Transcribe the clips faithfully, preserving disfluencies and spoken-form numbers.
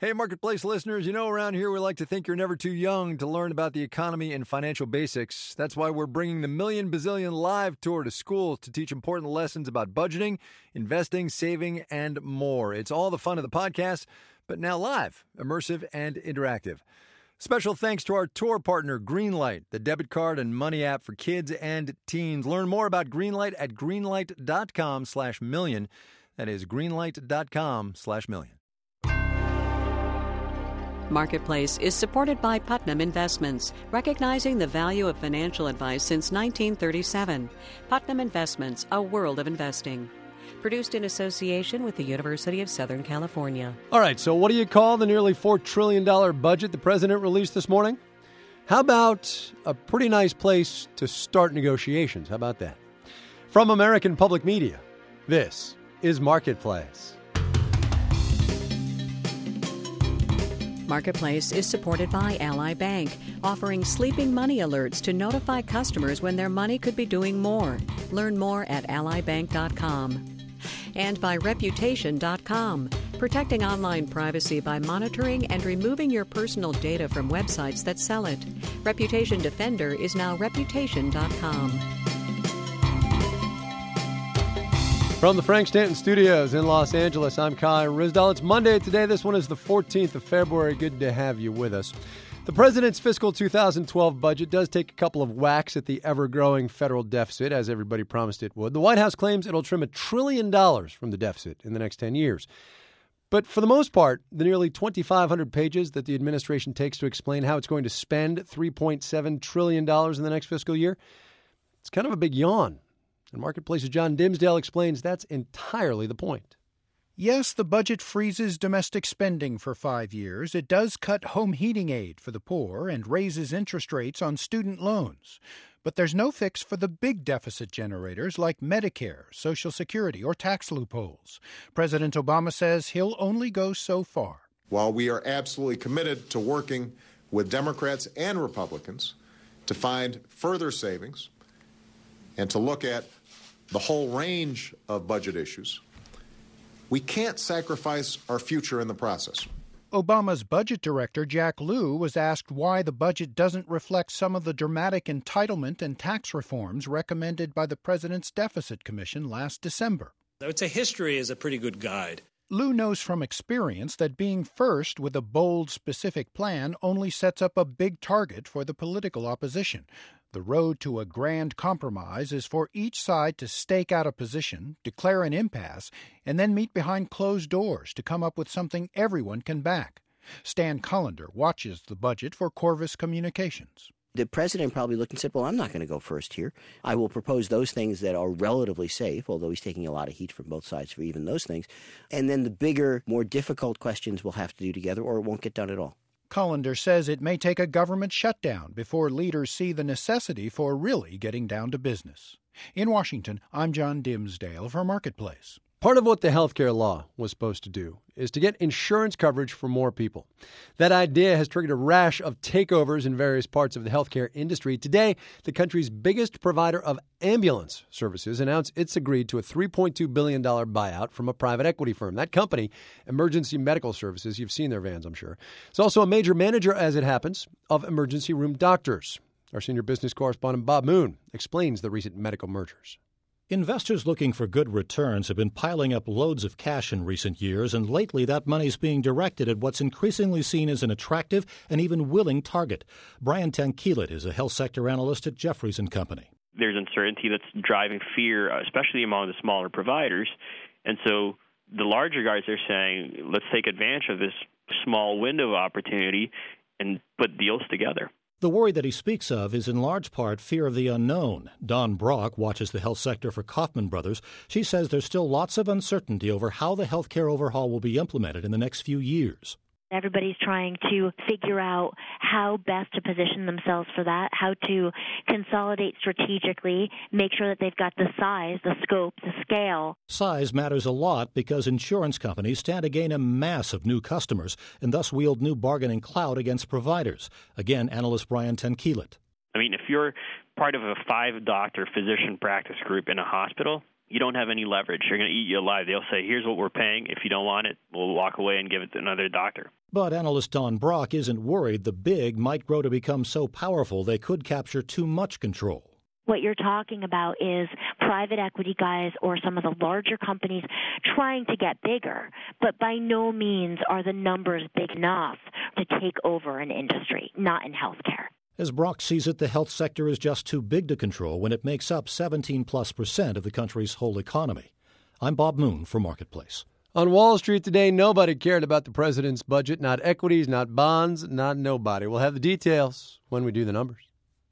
Hey, Marketplace listeners, you know around here we like to think you're never too young to learn about the economy and financial basics. That's why we're bringing the Million Bazillion Live Tour to schools to teach important lessons about budgeting, investing, saving, and more. It's all the fun of the podcast, but now live, immersive, and interactive. Special thanks to our tour partner, Greenlight, the debit card and money app for kids and teens. Learn more about Greenlight at greenlight.com slash million. That is greenlight.com slash million. Marketplace is supported by Putnam Investments, recognizing the value of financial advice since nineteen thirty-seven. Putnam Investments, a world of investing. Produced in association with the University of Southern California. All right, so what do you call the nearly four trillion dollars budget the president released this morning? How about a pretty nice place to start negotiations? How about that? From American Public Media, this is Marketplace. Marketplace is supported by Ally Bank, offering sleeping money alerts to notify customers when their money could be doing more. Learn more at ally bank dot com. And by reputation dot com, protecting online privacy by monitoring and removing your personal data from websites that sell it. Reputation Defender is now reputation dot com. From the Frank Stanton Studios in Los Angeles, I'm Kai Ryssdal. It's Monday today. This one is the fourteenth of February. Good to have you with us. The president's fiscal two thousand twelve budget does take a couple of whacks at the ever-growing federal deficit, as everybody promised it would. The White House claims it'll trim a trillion dollars from the deficit in the next ten years. But for the most part, the nearly twenty-five hundred pages that the administration takes to explain how it's going to spend three point seven trillion dollars in the next fiscal year, it's kind of a big yawn. And Marketplace's John Dimsdale explains that's entirely the point. Yes, the budget freezes domestic spending for five years. It does cut home heating aid for the poor and raises interest rates on student loans. But there's no fix for the big deficit generators like Medicare, Social Security, or tax loopholes. President Obama says he'll only go so far. While we are absolutely committed to working with Democrats and Republicans to find further savings and to look at the whole range of budget issues, we can't sacrifice our future in the process. Obama's budget director, Jack Lew, was asked why the budget doesn't reflect some of the dramatic entitlement and tax reforms recommended by the President's Deficit Commission last December. I would say history is a pretty good guide. Lew knows from experience that being first with a bold, specific plan only sets up a big target for the political opposition. The road to a grand compromise is for each side to stake out a position, declare an impasse, and then meet behind closed doors to come up with something everyone can back. Stan Cullender watches the budget for Corvus Communications. The president probably looked and said, well, I'm not going to go first here. I will propose those things that are relatively safe, although he's taking a lot of heat from both sides for even those things. And then the bigger, more difficult questions we'll have to do together, or it won't get done at all. Cullender says it may take a government shutdown before leaders see the necessity for really getting down to business. In Washington, I'm John Dimsdale for Marketplace. Part of what the healthcare law was supposed to do is to get insurance coverage for more people. That idea has triggered a rash of takeovers in various parts of the healthcare industry. Today, the country's biggest provider of ambulance services announced it's agreed to a three point two billion dollars buyout from a private equity firm. That company, Emergency Medical Services, you've seen their vans, I'm sure. It's also a major manager, as it happens, of emergency room doctors. Our senior business correspondent, Bob Moon, explains the recent medical mergers. Investors looking for good returns have been piling up loads of cash in recent years, and lately that money's being directed at what's increasingly seen as an attractive and even willing target. Brian Tanquilut is a health sector analyst at Jefferies and Company. There's uncertainty that's driving fear, especially among the smaller providers. And so the larger guys are saying, let's take advantage of this small window of opportunity and put deals together. The worry that he speaks of is in large part fear of the unknown. Dawn Brock watches the health sector for Kaufman Brothers. She says there's still lots of uncertainty over how the healthcare overhaul will be implemented in the next few years. Everybody's trying to figure out how best to position themselves for that, how to consolidate strategically, make sure that they've got the size, the scope, the scale. Size matters a lot because insurance companies stand to gain a mass of new customers and thus wield new bargaining clout against providers. Again, analyst Brian Tanquilut. I mean, if you're part of a five-doctor physician practice group in a hospital, you don't have any leverage. They're going to eat you alive. They'll say, here's what we're paying. If you don't want it, we'll walk away and give it to another doctor. But analyst Don Brock isn't worried the big might grow to become so powerful they could capture too much control. What you're talking about is private equity guys or some of the larger companies trying to get bigger, but by no means are the numbers big enough to take over an industry, not in healthcare. As Brock sees it, the health sector is just too big to control when it makes up seventeen plus percent of the country's whole economy. I'm Bob Moon for Marketplace. On Wall Street today, nobody cared about the president's budget, not equities, not bonds, not nobody. We'll have the details when we do the numbers.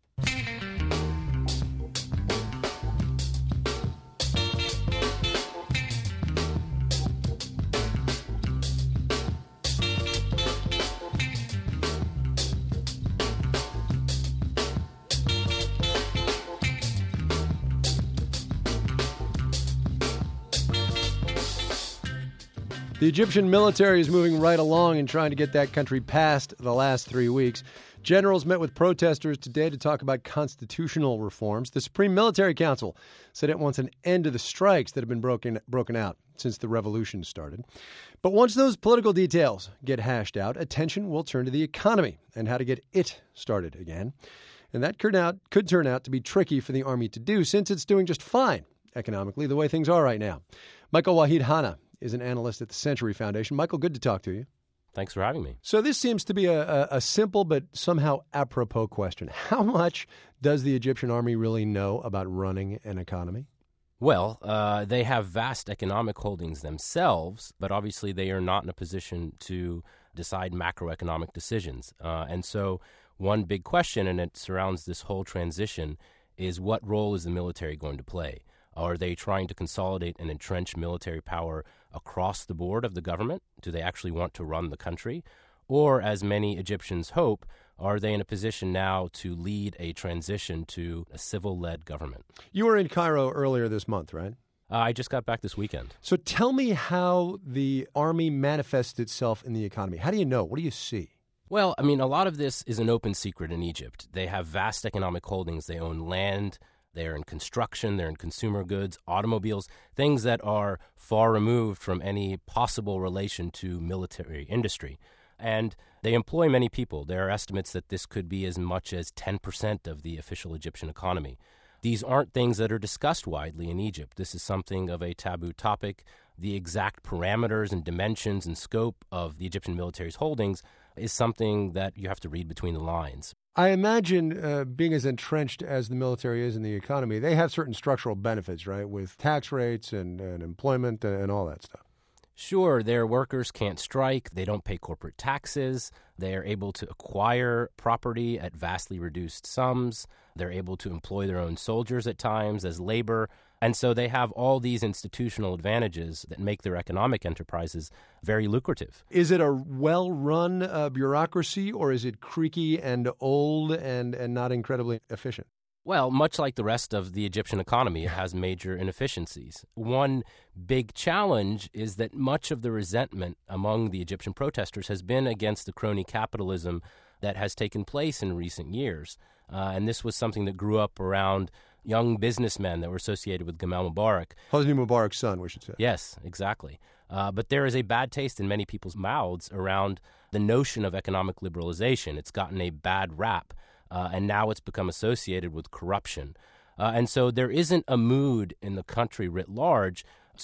The Egyptian military is moving right along in trying to get that country past the last three weeks. Generals met with protesters today to talk about constitutional reforms. The Supreme Military Council said it wants an end to the strikes that have been broken broken out since the revolution started. But once those political details get hashed out, attention will turn to the economy and how to get it started again. And that could, out, could turn out to be tricky for the Army to do since it's doing just fine economically the way things are right now. Michael Wahid Hanna is an analyst at the Century Foundation. Michael, good to talk to you. Thanks for having me. So this seems to be a, a, a simple but somehow apropos question. How much does the Egyptian army really know about running an economy? Well, uh, they have vast economic holdings themselves, but obviously they are not in a position to decide macroeconomic decisions. Uh, and so one big question, and it surrounds this whole transition, is what role is the military going to play? Are they trying to consolidate and entrench military power across the board of the government? Do they actually want to run the country? Or, as many Egyptians hope, are they in a position now to lead a transition to a civil-led government? You were in Cairo earlier this month, right? Uh, I just got back this weekend. So tell me how the army manifests itself in the economy. How do you know? What do you see? Well, I mean, a lot of this is an open secret in Egypt. They have vast economic holdings. They own land. They're in construction, they're in consumer goods, automobiles, things that are far removed from any possible relation to military industry. And they employ many people. There are estimates that this could be as much as ten percent of the official Egyptian economy. These aren't things that are discussed widely in Egypt. This is something of a taboo topic. The exact parameters and dimensions and scope of the Egyptian military's holdings is something that you have to read between the lines. I imagine uh, being as entrenched as the military is in the economy, they have certain structural benefits, right, with tax rates and, and employment and all that stuff. Sure, their workers can't strike. They don't pay corporate taxes. They're able to acquire property at vastly reduced sums. They're able to employ their own soldiers at times as labor. And so they have all these institutional advantages that make their economic enterprises very lucrative. Is it a well-run uh, bureaucracy, or is it creaky and old and, and not incredibly efficient? Well, much like the rest of the Egyptian economy, it has major inefficiencies. One big challenge is that much of the resentment among the Egyptian protesters has been against the crony capitalism that has taken place in recent years. Uh, and this was something that grew up around young businessmen that were associated with Gamal Mubarak. Hosni Mubarak's son, we should say. Yes, exactly. Uh, but there is a bad taste in many people's mouths around the notion of economic liberalization. It's gotten a bad rap. Uh, and now it's become associated with corruption. Uh, and so there isn't a mood in the country writ large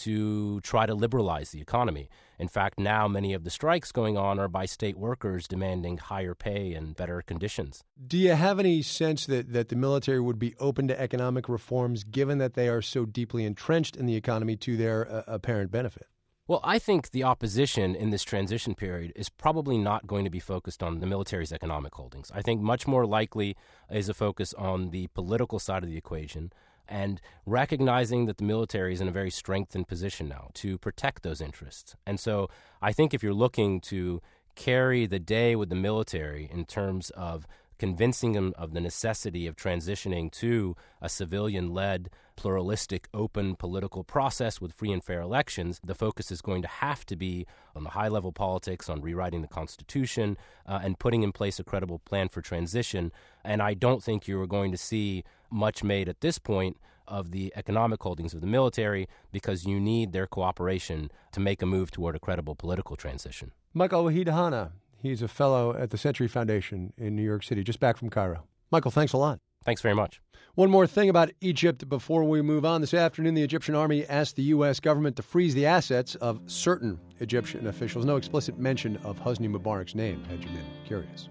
to try to liberalize the economy. In fact, now many of the strikes going on are by state workers demanding higher pay and better conditions. Do you have any sense that, that the military would be open to economic reforms given that they are so deeply entrenched in the economy to their uh, apparent benefit? Well, I think the opposition in this transition period is probably not going to be focused on the military's economic holdings. I think much more likely is a focus on the political side of the equation and recognizing that the military is in a very strengthened position now to protect those interests. And so I think if you're looking to carry the day with the military in terms of convincing them of the necessity of transitioning to a civilian-led, pluralistic, open political process with free and fair elections. The focus is going to have to be on the high-level politics, on rewriting the Constitution, uh, and putting in place a credible plan for transition. And I don't think you are going to see much made at this point of the economic holdings of the military, because you need their cooperation to make a move toward a credible political transition. Michael Wahid Hanna, he's a fellow at the Century Foundation in New York City, just back from Cairo. Michael, thanks a lot. Thanks very much. One more thing about Egypt before we move on. This afternoon, the Egyptian army asked the U S government to freeze the assets of certain Egyptian officials. No explicit mention of Hosni Mubarak's name, had you been curious.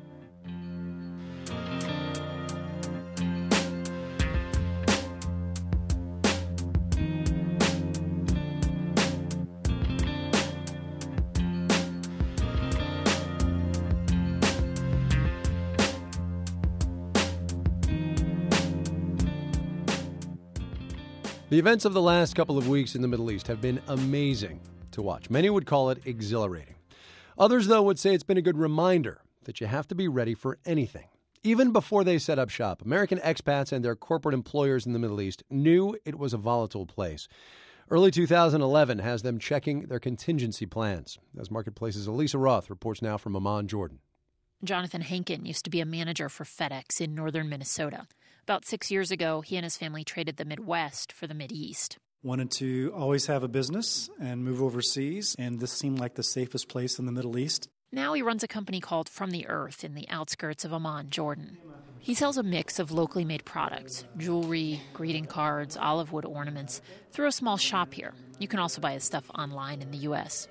The events of the last couple of weeks in the Middle East have been amazing to watch. Many would call it exhilarating. Others, though, would say it's been a good reminder that you have to be ready for anything. Even before they set up shop, American expats and their corporate employers in the Middle East knew it was a volatile place. Early two thousand eleven has them checking their contingency plans. As Marketplace's Elisa Roth reports now from Amman, Jordan. Jonathan Henkin used to be a manager for FedEx in northern Minnesota. About six years ago, he and his family traded the Midwest for the Mideast. Wanted to always have a business and move overseas, and this seemed like the safest place in the Middle East. Now he runs a company called From the Earth in the outskirts of Amman, Jordan. He sells a mix of locally made products, jewelry, greeting cards, olive wood ornaments, through a small shop here. You can also buy his stuff online in the U S.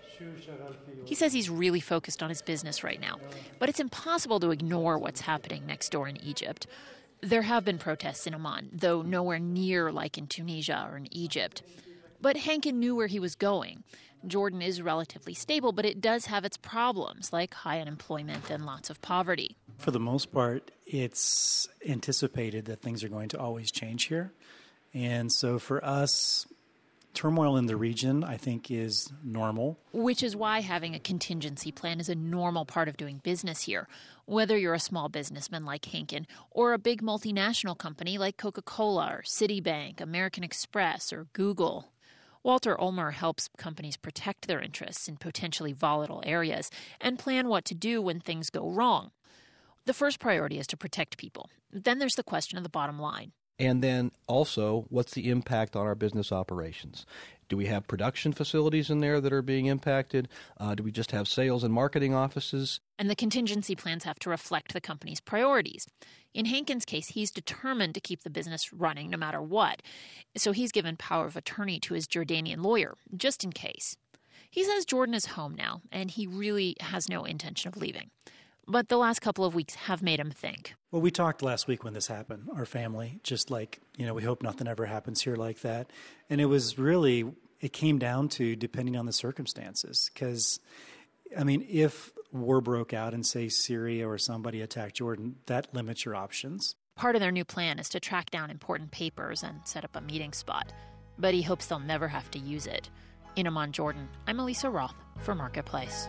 He says he's really focused on his business right now, but it's impossible to ignore what's happening next door in Egypt. There have been protests in Amman, though nowhere near like in Tunisia or in Egypt. But Henkin knew where he was going. Jordan is relatively stable, but it does have its problems, like high unemployment and lots of poverty. For the most part, it's anticipated that things are going to always change here. And so for us, turmoil in the region, I think, is normal. Which is why having a contingency plan is a normal part of doing business here, whether you're a small businessman like Henkin or a big multinational company like Coca-Cola or Citibank, American Express, or Google. Walter Ulmer helps companies protect their interests in potentially volatile areas and plan what to do when things go wrong. The first priority is to protect people. Then there's the question of the bottom line. And then also, what's the impact on our business operations? Do we have production facilities in there that are being impacted? Uh, do we just have sales and marketing offices? And the contingency plans have to reflect the company's priorities. In Henkin's case, he's determined to keep the business running no matter what. So he's given power of attorney to his Jordanian lawyer, just in case. He says Jordan is home now, and he really has no intention of leaving. But the last couple of weeks have made him think. Well, we talked last week when this happened, our family, just like, you know, we hope nothing ever happens here like that. And it was really, it came down to depending on the circumstances. Because, I mean, if war broke out in, say, Syria or somebody attacked Jordan, that limits your options. Part of their new plan is to track down important papers and set up a meeting spot. But he hopes they'll never have to use it. In Amman, Jordan, I'm Elisa Roth for Marketplace.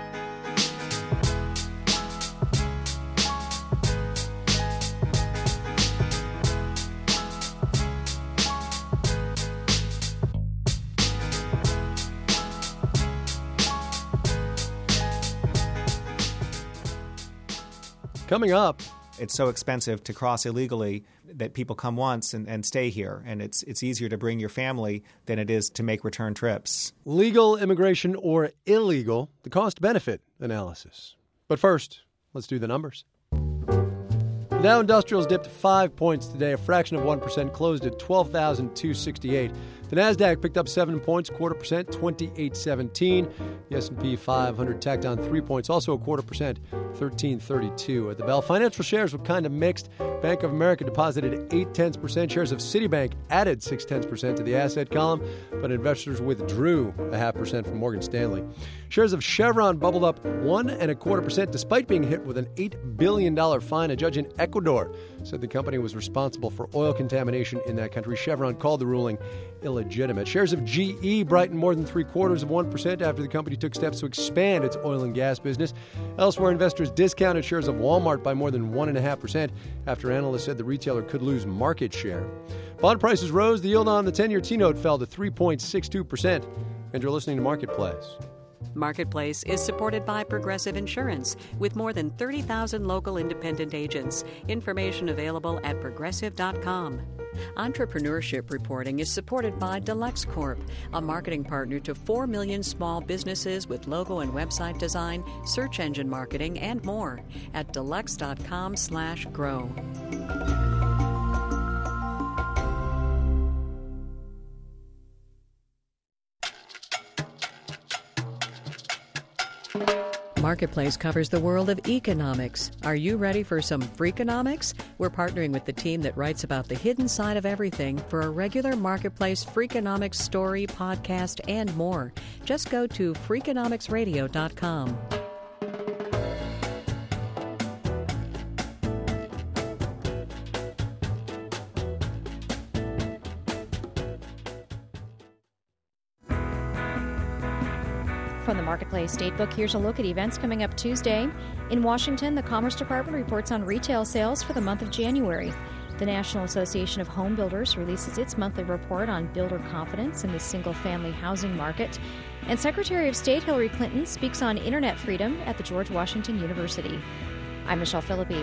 Coming up, it's so expensive to cross illegally that people come once and, and stay here, and it's it's easier to bring your family than it is to make return trips. Legal immigration or illegal, the cost-benefit analysis. But first, let's do the numbers. The Dow Industrials dipped five points today, a fraction of one percent, closed at twelve thousand two hundred sixty-eight. The Nasdaq picked up seven points, quarter percent, twenty-eight seventeen. The S and P five hundred tacked on three points, also a quarter percent, thirteen thirty-two. At the bell, financial shares were kind of mixed. Bank of America deposited eight tenths percent. Shares of Citibank added six tenths percent to the asset column, but investors withdrew a half percent from Morgan Stanley. Shares of Chevron bubbled up one and a quarter percent, despite being hit with an eight billion dollars fine. A judge in Ecuador said the company was responsible for oil contamination in that country. Chevron called the ruling illegitimate. Shares of G E brightened more than three quarters of one percent after the company took steps to expand its oil and gas business. Elsewhere, investors discounted shares of Walmart by more than one point five percent after analysts said the retailer could lose market share. Bond prices rose. The yield on the ten-year T-note fell to three point six two percent. And you're listening to Marketplace. Marketplace is supported by Progressive Insurance with more than thirty thousand local independent agents. Information available at progressive dot com. Entrepreneurship reporting is supported by Deluxe Corp, a marketing partner to four million small businesses with logo and website design, search engine marketing, and more at deluxe dot com slash grow. Marketplace covers the world of economics. Are you ready for some Freakonomics? We're partnering with the team that writes about the hidden side of everything for a regular Marketplace Freakonomics story, podcast, and more. Just go to freakonomics radio dot com. From the Marketplace Datebook, here's a look at events coming up Tuesday. In Washington, the Commerce Department reports on retail sales for the month of January. The National Association of Home Builders releases its monthly report on builder confidence in the single-family housing market. And Secretary of State Hillary Clinton speaks on internet freedom at the George Washington University. I'm Michelle Philippi.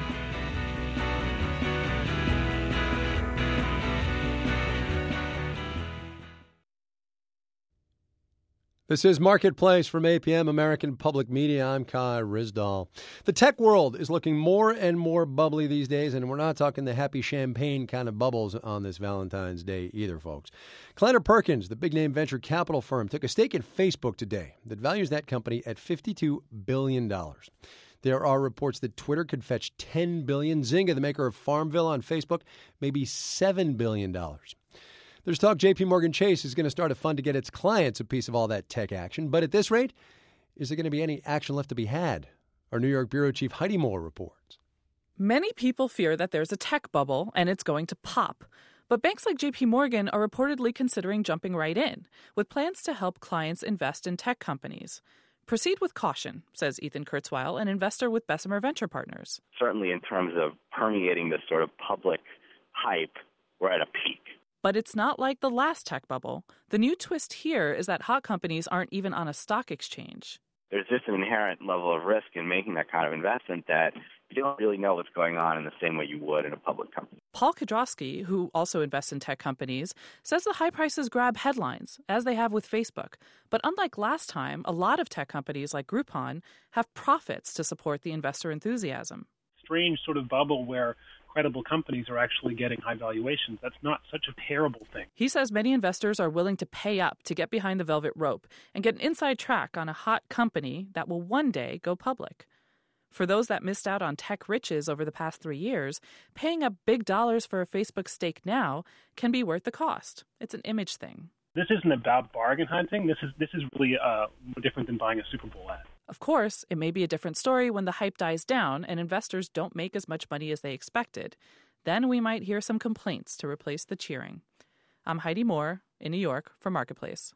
This is Marketplace from A P M, American Public Media. I'm Kai Ryssdal. The tech world is looking more and more bubbly these days, and we're not talking the happy champagne kind of bubbles on this Valentine's Day either, folks. Kleiner Perkins, the big-name venture capital firm, took a stake in Facebook today that values that company at fifty-two billion dollars. There are reports that Twitter could fetch ten billion dollars. Zynga, the maker of Farmville on Facebook, maybe seven billion dollars. There's talk J P Morgan Chase is going to start a fund to get its clients a piece of all that tech action. But at this rate, is there going to be any action left to be had? Our New York bureau chief Heidi Moore reports. Many people fear that there's a tech bubble and it's going to pop. But banks like J P Morgan are reportedly considering jumping right in, with plans to help clients invest in tech companies. Proceed with caution, says Ethan Kurzweil, an investor with Bessemer Venture Partners. Certainly in terms of permeating this sort of public hype, we're at a peak. But it's not like the last tech bubble. The new twist here is that hot companies aren't even on a stock exchange. There's just an inherent level of risk in making that kind of investment that you don't really know what's going on in the same way you would in a public company. Paul Kudrowski, who also invests in tech companies, says the high prices grab headlines, as they have with Facebook. But unlike last time, a lot of tech companies like Groupon have profits to support the investor enthusiasm. Strange sort of bubble where credible companies are actually getting high valuations. That's not such a terrible thing. He says many investors are willing to pay up to get behind the velvet rope and get an inside track on a hot company that will one day go public. For those that missed out on tech riches over the past three years, paying up big dollars for a Facebook stake now can be worth the cost. It's an image thing. This isn't about bargain hunting. This is this is really uh, different than buying a Super Bowl ad. Of course, it may be a different story when the hype dies down and investors don't make as much money as they expected. Then we might hear some complaints to replace the cheering. I'm Heidi Moore in New York for Marketplace.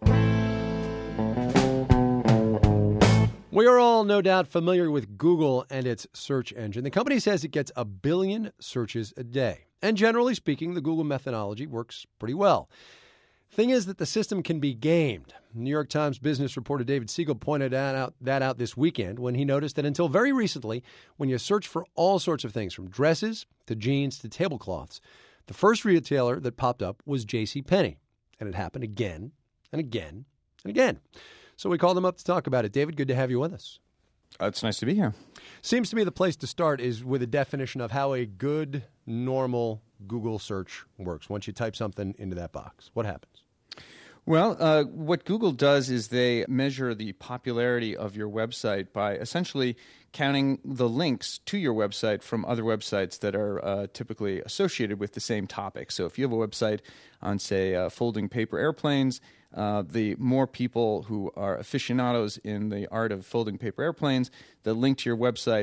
We are all no doubt familiar with Google and its search engine. The company says it gets a billion searches a day. And generally speaking, the Google methodology works pretty well. Thing is that the system can be gamed. New York Times business reporter David Siegel pointed that out, that out this weekend when he noticed that until very recently, when you search for all sorts of things from dresses to jeans to tablecloths, the first retailer that popped up was JCPenney. And it happened again and again and again. So we called him up to talk about it. David, good to have you with us. Uh, it's nice to be here. Seems to me the place to start is with a definition of how a good, normal Google search works. Once you type something into that box, what happens? Well, uh, what Google does is they measure the popularity of your website by essentially counting the links to your website from other websites that are uh, typically associated with the same topic. So if you have a website on, say, uh, folding paper airplanes, uh, the more people who are aficionados in the art of folding paper airplanes that link to your website,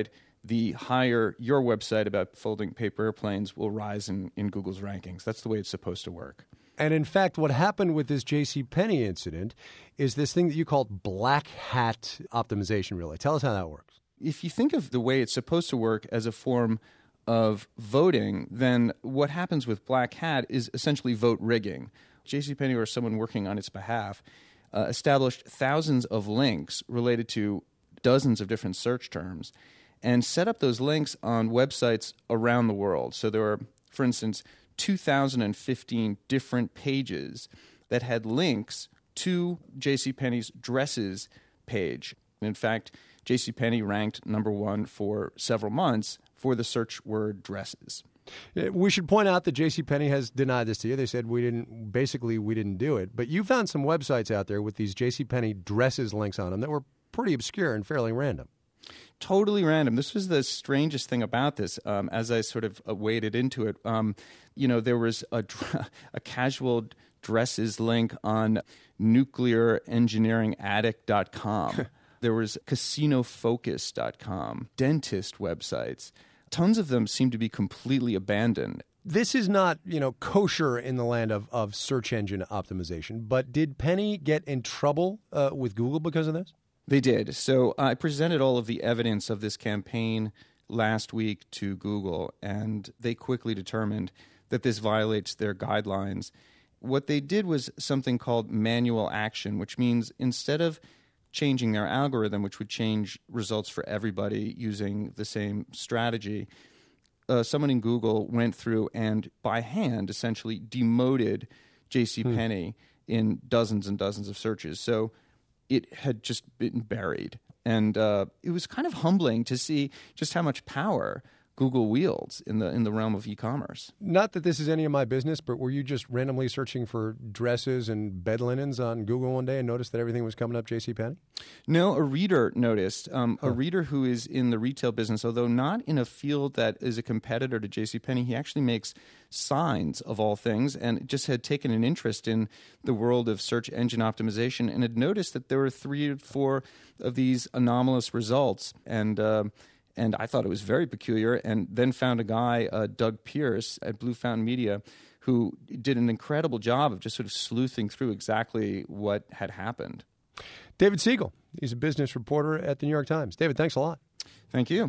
the higher your website about folding paper airplanes will rise in, in Google's rankings. That's the way it's supposed to work. And in fact, what happened with this JCPenney incident is this thing that you called black hat optimization, really. Tell us how that works. If you think of the way it's supposed to work as a form of voting, then what happens with black hat is essentially vote rigging. JCPenney, or someone working on its behalf, uh, established thousands of links related to dozens of different search terms and set up those links on websites around the world. So there were, for instance, two thousand fifteen different pages that had links to JCPenney's dresses page. In fact, JCPenney ranked number one for several months for the search word dresses. We should point out that JCPenney has denied this to you. They said we didn't, basically we didn't do it. But you found some websites out there with these JCPenney dresses links on them that were pretty obscure and fairly random. Totally random. This was the strangest thing about this. Um, as I sort of waded into it, um, you know, there was a, a casual dresses link on nuclear engineering addict dot com. There was casino focus dot com, dentist websites. Tons of them seem to be completely abandoned. This is not, you know, kosher in the land of, of search engine optimization, but did Penny get in trouble uh, with Google because of this? They did. So I presented all of the evidence of this campaign last week to Google, and they quickly determined that this violates their guidelines. What they did was something called manual action, which means instead of changing their algorithm, which would change results for everybody using the same strategy, uh, someone in Google went through and by hand essentially demoted JCPenney hmm. in dozens and dozens of searches. So it had just been buried. And uh, it was kind of humbling to see just how much power Google wields in the in the realm of e-commerce. Not that this is any of my business, but were you just randomly searching for dresses and bed linens on Google one day and noticed that everything was coming up JCPenney? No, a reader noticed. Um, huh. A reader who is in the retail business, although not in a field that is a competitor to JCPenney, he actually makes signs of all things and just had taken an interest in the world of search engine optimization and had noticed that there were three or four of these anomalous results. And uh, And I thought it was very peculiar, and then found a guy, uh, Doug Pierce at Blue Fountain Media, who did an incredible job of just sort of sleuthing through exactly what had happened. David Siegel, he's a business reporter at the New York Times. David, thanks a lot. Thank you.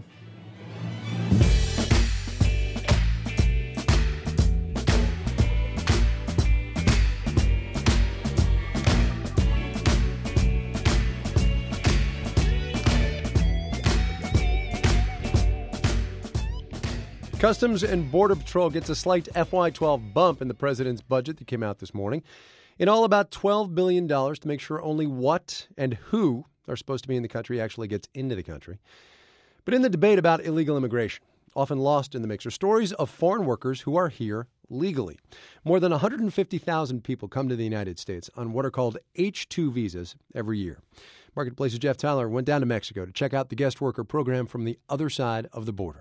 Customs and Border Patrol gets a slight F Y twelve bump in the president's budget that came out this morning. In all, about twelve billion dollars to make sure only what and who are supposed to be in the country actually gets into the country. But in the debate about illegal immigration, often lost in the mix are stories of foreign workers who are here legally. More than one hundred fifty thousand people come to the United States on what are called H two visas every year. Marketplace's Jeff Tyler went down to Mexico to check out the guest worker program from the other side of the border.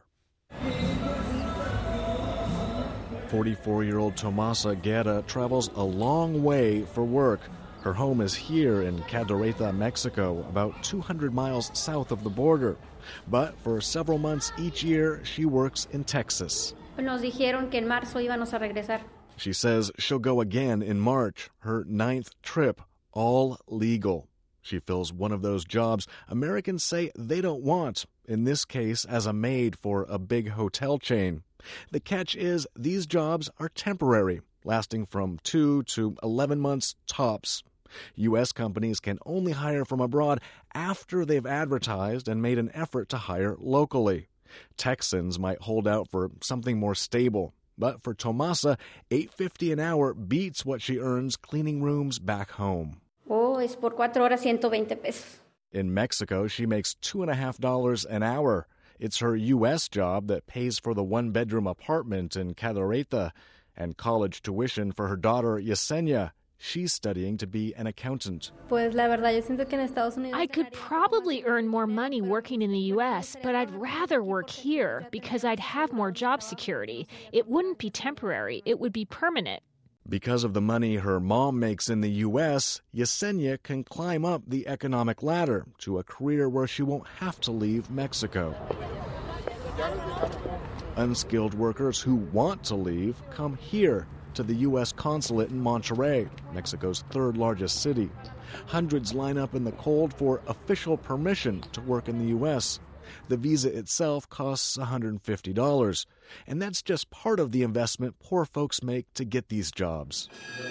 forty-four-year-old Tomasa Guerra travels a long way for work. Her home is here in Cadereyta, Mexico, about two hundred miles south of the border. But for several months each year, she works in Texas. Nos dijeron que en marzo íbamos a regresar. She says she'll go again in March, her ninth trip, all legal. She fills one of those jobs Americans say they don't want, in this case as a maid for a big hotel chain. The catch is these jobs are temporary, lasting from two to eleven months tops. U S companies can only hire from abroad after they've advertised and made an effort to hire locally. Texans might hold out for something more stable. But for Tomasa, eight dollars and fifty cents an hour beats what she earns cleaning rooms back home. Oh, es por cuatro horas ciento veinte pesos. In Mexico, she makes two point five dollars an hour. It's her U S job that pays for the one-bedroom apartment in Cadereyta and college tuition for her daughter, Yesenia. She's studying to be an accountant. Pues la verdad, yo siento que en Estados Unidos I could probably earn more money working in the U S, but I'd rather work here because I'd have more job security. It wouldn't be temporary. It would be permanent. Because of the money her mom makes in the U S, Yesenia can climb up the economic ladder to a career where she won't have to leave Mexico. Unskilled workers who want to leave come here to the U S consulate in Monterrey, Mexico's third largest city. Hundreds line up in the cold for official permission to work in the U S. The visa itself costs one hundred fifty dollars, and that's just part of the investment poor folks make to get these jobs.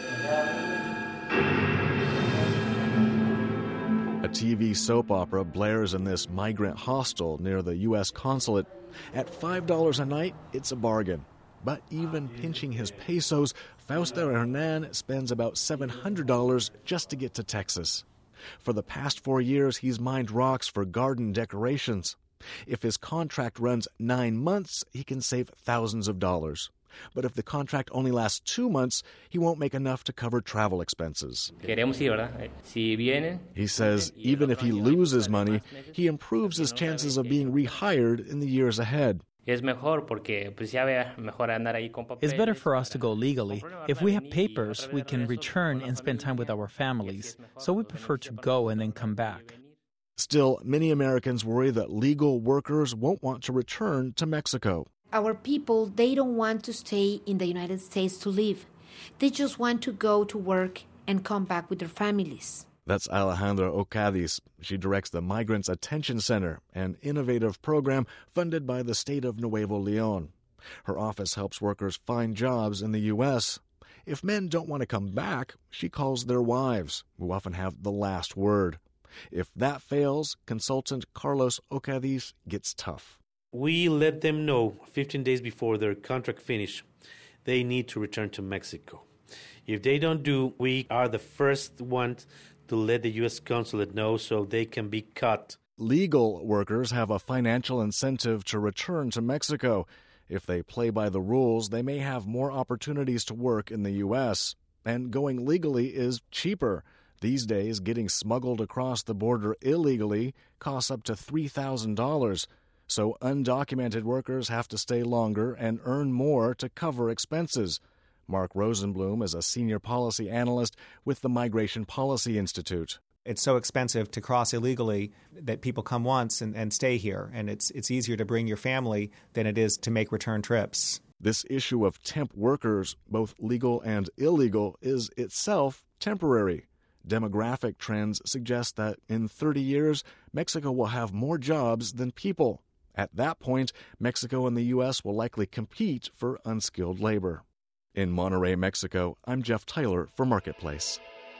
A T V soap opera blares in this migrant hostel near the U S consulate. At five dollars a night, it's a bargain. But even pinching his pesos, Fausto Hernan spends about seven hundred dollars just to get to Texas. For the past four years, he's mined rocks for garden decorations. If his contract runs nine months, he can save thousands of dollars. But if the contract only lasts two months, he won't make enough to cover travel expenses. He says even if he loses money, he improves his chances of being rehired in the years ahead. It's better for us to go legally. If we have papers, we can return and spend time with our families. So we prefer to go and then come back. Still, many Americans worry that legal workers won't want to return to Mexico. Our people, they don't want to stay in the United States to live. They just want to go to work and come back with their families. That's Alejandra Ocadiz. She directs the Migrants Attention Center, an innovative program funded by the state of Nuevo León. Her office helps workers find jobs in the U S. If men don't want to come back, she calls their wives, who often have the last word. If that fails, consultant Carlos Ocadiz gets tough. We let them know fifteen days before their contract finish they need to return to Mexico. If they don't do, we are the first ones to let the U S consulate know so they can be cut. Legal workers have a financial incentive to return to Mexico. If they play by the rules, they may have more opportunities to work in the U S. And going legally is cheaper. These days, getting smuggled across the border illegally costs up to three thousand dollars. So undocumented workers have to stay longer and earn more to cover expenses. Mark Rosenblum is a senior policy analyst with the Migration Policy Institute. It's so expensive to cross illegally that people come once and, and stay here, and it's it's easier to bring your family than it is to make return trips. This issue of temp workers, both legal and illegal, is itself temporary. Demographic trends suggest that in thirty years, Mexico will have more jobs than people. At that point, Mexico and the U S will likely compete for unskilled labor. In Monterrey, Mexico, I'm Jeff Tyler for Marketplace.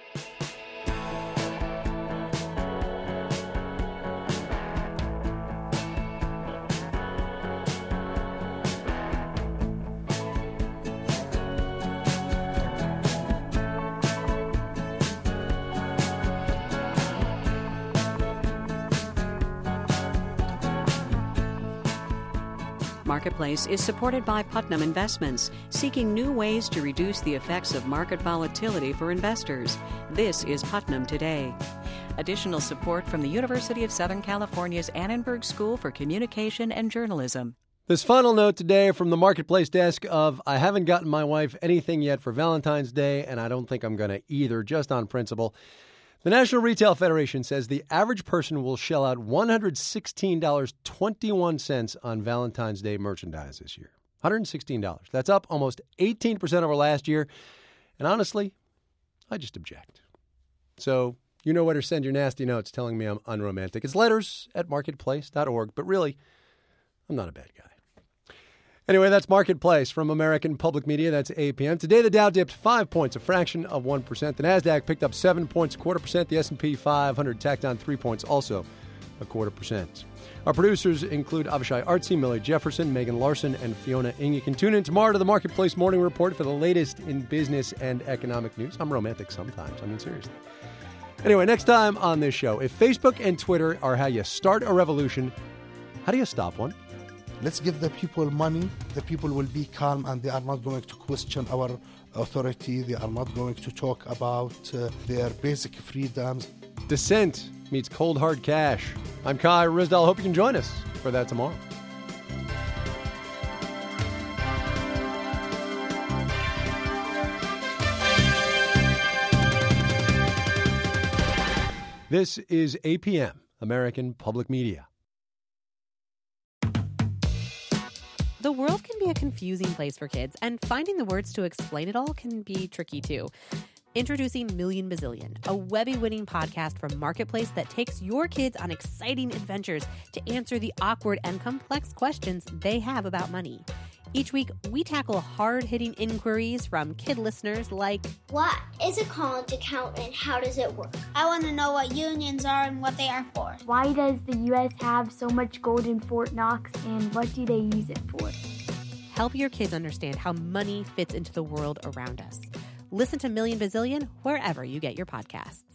Marketplace is supported by Putnam Investments, seeking new ways to reduce the effects of market volatility for investors. This is Putnam Today. Additional support from the University of Southern California's Annenberg School for Communication and Journalism. This final note today from the Marketplace desk of, I haven't gotten my wife anything yet for Valentine's Day, and I don't think I'm going to either, just on principle. The National Retail Federation says the average person will shell out one hundred sixteen dollars and twenty-one cents on Valentine's Day merchandise this year. one hundred sixteen dollars. That's up almost eighteen percent over last year. And honestly, I just object. So you know where to send your nasty notes telling me I'm unromantic. It's letters at marketplace dot org. But really, I'm not a bad guy. Anyway, that's Marketplace from American Public Media. That's A P M. Today, the Dow dipped five points, a fraction of one percent. The Nasdaq picked up seven points, a quarter percent. The S and P five hundred tacked on three points, also a quarter percent. Our producers include Avishai Artsy, Millie Jefferson, Megan Larson, and Fiona Ng. You can tune in tomorrow to the Marketplace Morning Report for the latest in business and economic news. I'm romantic sometimes. I mean, seriously. Anyway, next time on this show, if Facebook and Twitter are how you start a revolution, how do you stop one? Let's give the people money. The people will be calm and they are not going to question our authority. They are not going to talk about uh, their basic freedoms. Dissent meets cold hard cash. I'm Kai Ryssdal. Hope you can join us for that tomorrow. This is A P M, American Public Media. The world can be a confusing place for kids, and finding the words to explain it all can be tricky too. Introducing Million Bazillion, a Webby-winning podcast from Marketplace that takes your kids on exciting adventures to answer the awkward and complex questions they have about money. Each week, we tackle hard-hitting inquiries from kid listeners like, what is a college account and how does it work? I want to know what unions are and what they are for. Why does the U S have so much gold in Fort Knox, and what do they use it for? Help your kids understand how money fits into the world around us. Listen to Million Bazillion wherever you get your podcasts.